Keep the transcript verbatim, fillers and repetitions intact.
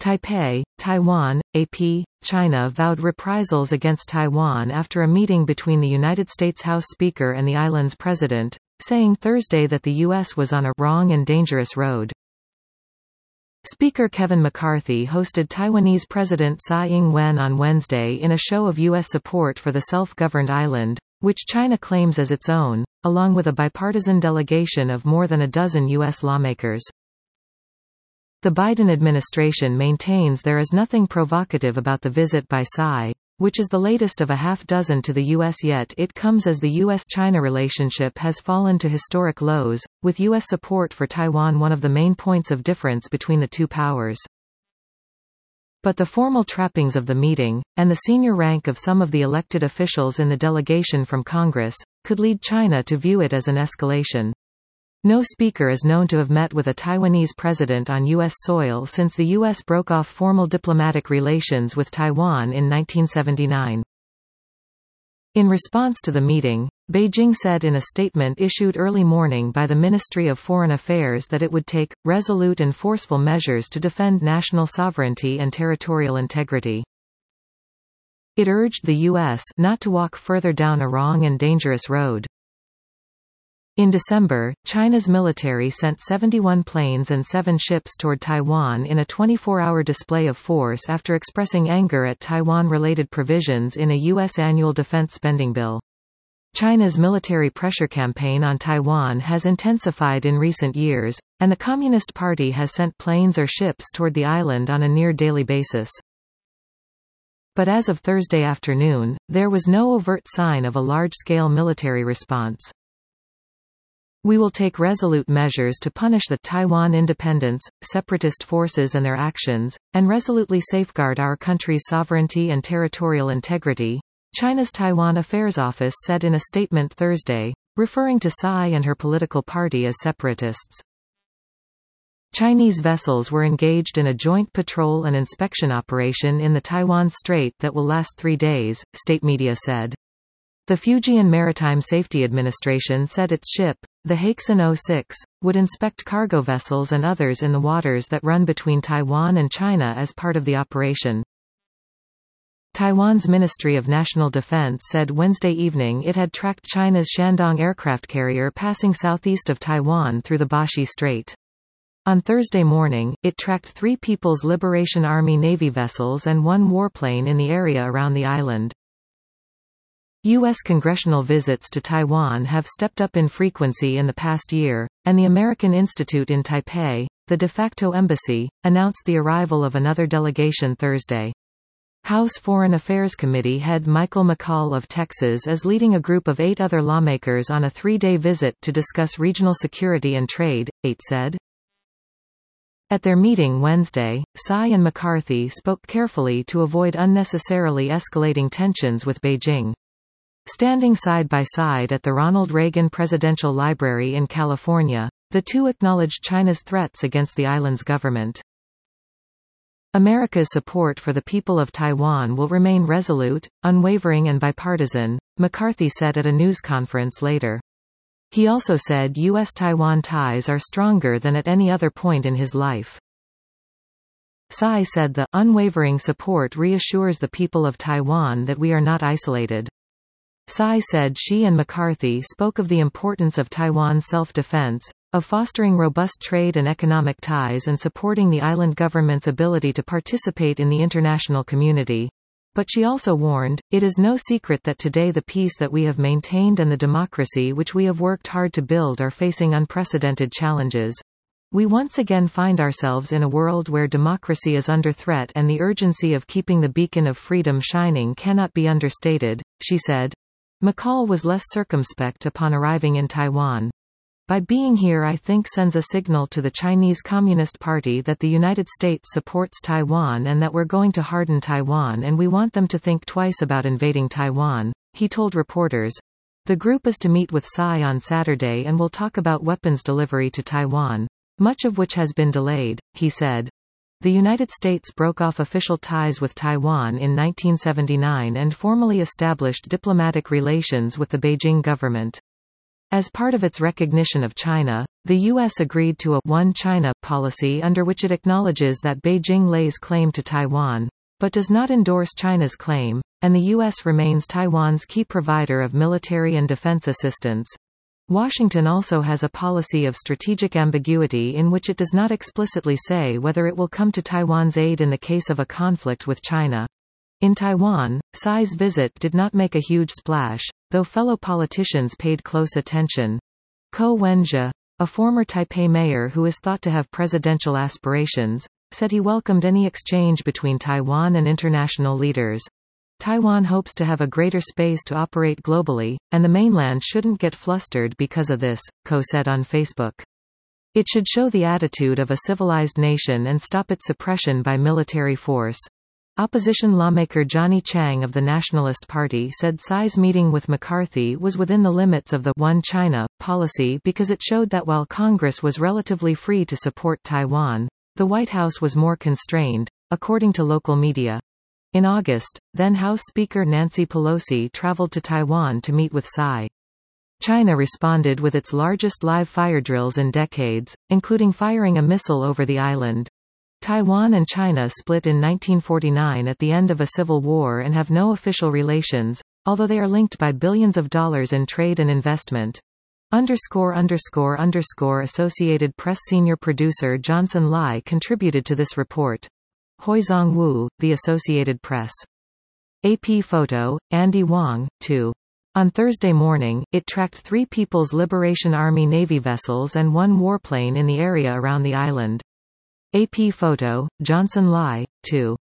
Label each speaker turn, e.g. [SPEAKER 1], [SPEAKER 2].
[SPEAKER 1] Taipei, Taiwan, A P, China vowed reprisals against Taiwan after a meeting between the United States House Speaker and the island's president, saying Thursday that the U S was on a wrong and dangerous road. Speaker Kevin McCarthy hosted Taiwanese President Tsai Ing-wen on Wednesday in a show of U S support for the self-governed island, which China claims as its own, along with a bipartisan delegation of more than a dozen U S lawmakers. The Biden administration maintains there is nothing provocative about the visit by Tsai, which is the latest of a half dozen to the U S yet it comes as the U S China relationship has fallen to historic lows, with U S support for Taiwan one of the main points of difference between the two powers. But the formal trappings of the meeting, and the senior rank of some of the elected officials in the delegation from Congress, could lead China to view it as an escalation. No speaker is known to have met with a Taiwanese president on U S soil since the U S broke off formal diplomatic relations with Taiwan in nineteen seventy-nine. In response to the meeting, Beijing said in a statement issued early morning by the Ministry of Foreign Affairs that it would take resolute and forceful measures to defend national sovereignty and territorial integrity. It urged the U S not to walk further down a wrong and dangerous road. In December, China's military sent seventy-one planes and seven ships toward Taiwan in a twenty-four hour display of force after expressing anger at Taiwan-related provisions in a U S annual defense spending bill. China's military pressure campaign on Taiwan has intensified in recent years, and the Communist Party has sent planes or ships toward the island on a near-daily basis. But as of Thursday afternoon, there was no overt sign of a large-scale military response. We will take resolute measures to punish the Taiwan independence, separatist forces and their actions, and resolutely safeguard our country's sovereignty and territorial integrity, China's Taiwan Affairs Office said in a statement Thursday, referring to Tsai and her political party as separatists. Chinese vessels were engaged in a joint patrol and inspection operation in the Taiwan Strait that will last three days, state media said. The Fujian Maritime Safety Administration said its ship, the Haixin oh six, would inspect cargo vessels and others in the waters that run between Taiwan and China as part of the operation. Taiwan's Ministry of National Defense said Wednesday evening it had tracked China's Shandong aircraft carrier passing southeast of Taiwan through the Bashi Strait. On Thursday morning, it tracked three People's Liberation Army Navy vessels and one warplane in the area around the island. U S congressional visits to Taiwan have stepped up in frequency in the past year, and the American Institute in Taipei, the de facto embassy, announced the arrival of another delegation Thursday. House Foreign Affairs Committee head Michael McCaul of Texas is leading a group of eight other lawmakers on a three-day visit to discuss regional security and trade, eight said. At their meeting Wednesday, Tsai and McCarthy spoke carefully to avoid unnecessarily escalating tensions with Beijing. Standing side by side at the Ronald Reagan Presidential Library in California, the two acknowledged China's threats against the island's government. America's support for the people of Taiwan will remain resolute, unwavering and bipartisan, McCarthy said at a news conference later. He also said U S Taiwan ties are stronger than at any other point in his life. Tsai said the unwavering support reassures the people of Taiwan that we are not isolated. Tsai said she and McCarthy spoke of the importance of Taiwan's self-defense, of fostering robust trade and economic ties and supporting the island government's ability to participate in the international community. But she also warned, it is no secret that today the peace that we have maintained and the democracy which we have worked hard to build are facing unprecedented challenges. We once again find ourselves in a world where democracy is under threat and the urgency of keeping the beacon of freedom shining cannot be understated, she said. McCaul was less circumspect upon arriving in Taiwan. By being here I think sends a signal to the Chinese Communist Party that the United States supports Taiwan and that we're going to harden Taiwan and we want them to think twice about invading Taiwan, he told reporters. The group is to meet with Tsai on Saturday and will talk about weapons delivery to Taiwan, much of which has been delayed, he said. The United States broke off official ties with Taiwan in nineteen seventy-nine and formally established diplomatic relations with the Beijing government. As part of its recognition of China, the U S agreed to a One China policy under which it acknowledges that Beijing lays claim to Taiwan, but does not endorse China's claim, and the U S remains Taiwan's key provider of military and defense assistance. Washington also has a policy of strategic ambiguity in which it does not explicitly say whether it will come to Taiwan's aid in the case of a conflict with China. In Taiwan, Tsai's visit did not make a huge splash, though fellow politicians paid close attention. Ko Wen-je, a former Taipei mayor who is thought to have presidential aspirations, said he welcomed any exchange between Taiwan and international leaders. Taiwan hopes to have a greater space to operate globally, and the mainland shouldn't get flustered because of this, Ko said on Facebook. It should show the attitude of a civilized nation and stop its suppression by military force. Opposition lawmaker Johnny Chang of the Nationalist Party said Tsai's meeting with McCarthy was within the limits of the One China policy because it showed that while Congress was relatively free to support Taiwan, the White House was more constrained, according to local media. In August, then House Speaker Nancy Pelosi traveled to Taiwan to meet with Tsai. China responded with its largest live fire drills in decades, including firing a missile over the island. Taiwan and China split in nineteen forty-nine at the end of a civil war and have no official relations, although they are linked by billions of dollars in trade and investment. Underscore underscore underscore Associated Press senior producer Johnson Lai contributed to this report. Hoizong Wu, The Associated Press. A P photo, Andy Wong, two. On Thursday morning, it tracked three People's Liberation Army Navy vessels and one warplane in the area around the island. A P photo, Johnson Lai, two.